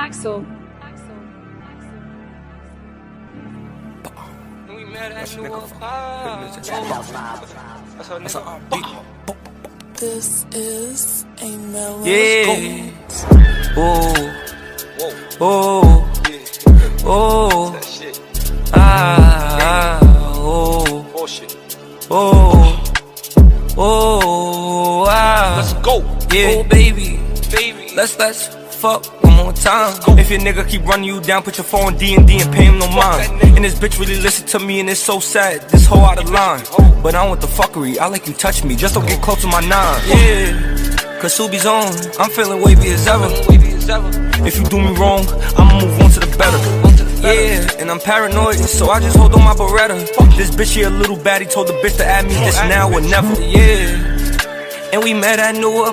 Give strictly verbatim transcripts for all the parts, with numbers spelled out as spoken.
Axel. We met at New York. That's a This is a melody. yeah. Oh, oh, oh, ah, oh, oh, oh, ah. Let's go, yeah, oh, baby, baby. Let's let's fuck one more time. If your nigga keep running you down, put your phone D and D and pay him no mind. And this bitch really listen to me and it's so sad. This hoe out of line, but I don't want the fuckery. I like you touch me, just don't get close to my nine. Yeah, cause Subi's on. I'm feeling wavy as ever. If you do me wrong, I'ma move on to the better. Yeah, and I'm paranoid, so I just hold on my Beretta. This bitch here a little baddie, told the bitch to add me. It's now or never. Yeah, and we met at New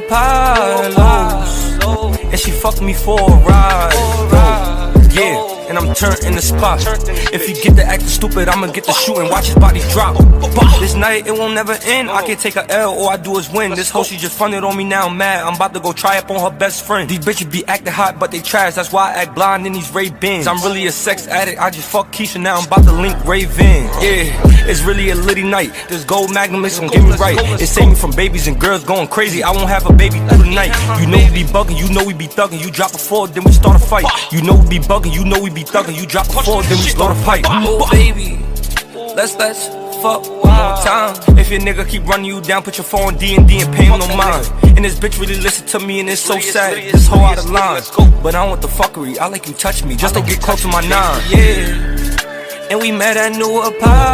Apollo's, and she fucked me for a ride. Yeah, and I'm turned in the spot. If you get to acting stupid, I'ma get the shooting. Watch his body drop. This night it won't never end. I can't take a L, all I do is win. This hoe she just fronted on me, now I'm mad. I'm about to go try up on her best friend. These bitches be acting hot, but they trash. That's why I act blind in these Ray-Bans. I'm really a sex addict. I just fuck Keisha, now I'm about to link Raven. Yeah, it's really a litty night. This gold magnum is gonna get me right. It saved me from babies and girls going crazy. I won't have a baby through the night. You know we be bugging, you know we be thugging. You drop a four, then we start a fight. You know we be bugging, you know we be thugging. You drop a four, then we start a fight. Oh baby, let's let's fuck one more time. If your nigga keep running you down, put your phone D and D and pay him no mind. And this bitch really listen to me and it's so sad. This hoe out of line, but I don't want the fuckery. I like you touch me, just don't get close to my nine. Yeah, and we met at New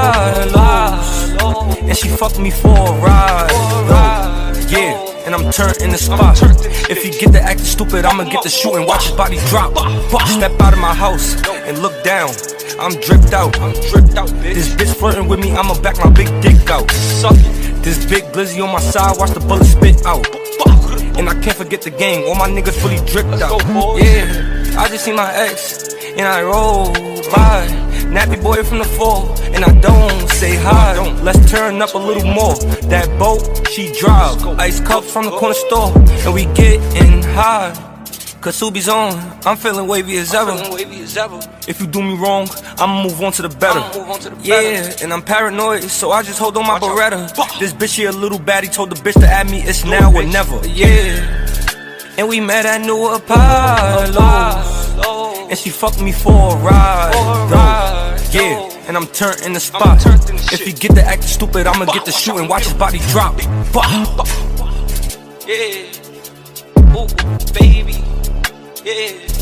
Apollo's, and she fucked me for a ride. Yeah, and I'm turned in the spot. If you get to acting stupid, I'ma get the shooting. Watch his body drop. Step out of my house and look down. I'm dripped out. I'm dripped out. This bitch flirting with me, I'ma back my big dick out. This big glizzy on my side, watch the bullet spit out. And I can't forget the gang, all my niggas fully dripped out. Yeah, I just see my ex and I roll by. Nappy boy from the fall, and I don't say hi. Let's turn up a little more. That boat, she drive. Ice cups from the corner store, and we getting high. Cause Subi's on, I'm feeling wavy as ever. If you do me wrong, I'ma move on to the better. Yeah, and I'm paranoid, so I just hold on my Beretta. This bitch here a little baddie, told the bitch to add me. It's now or never. Yeah, and we met at New Apollo's, and she fucked me for a ride. Yeah, and I'm turned in the spot. If you get to acting stupid, I'ma get the shooting. Watch his body drop. Yeah, ooh, baby. Yeah.